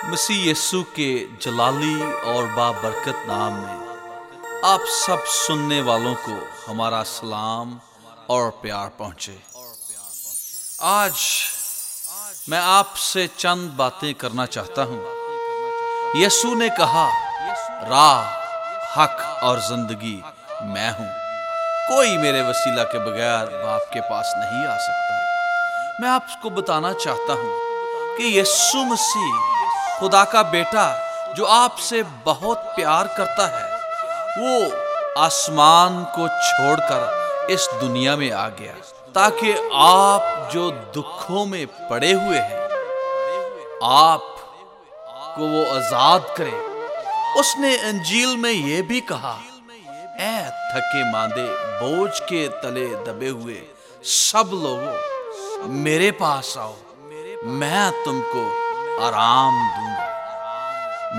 मसीह यीशु के जलाली और बाबरकत नाम में आप सब सुनने वालों को हमारा सलाम और प्यार पहुंचे। आज मैं आपसे चंद बातें करना चाहता हूं। यीशु ने कहा, राह, हक और जिंदगी मैं हूं। कोई मेरे वसीला के बगैर बाप के पास नहीं आ सकता। मैं आपको बताना चाहता हूं कि यीशु मसीह खुदा का बेटा जो आपसे बहुत प्यार करता है, वो आसमान को छोड़कर इस दुनिया में आ गया ताकि आप जो दुखों में पड़े हुए हैं, आप को वो आजाद करे। उसने इंजील में यह भी कहा, ऐ थके मांदे बोझ के तले दबे हुए सब लोगों, मेरे पास आओ, मैं तुमको आराम दूंगा।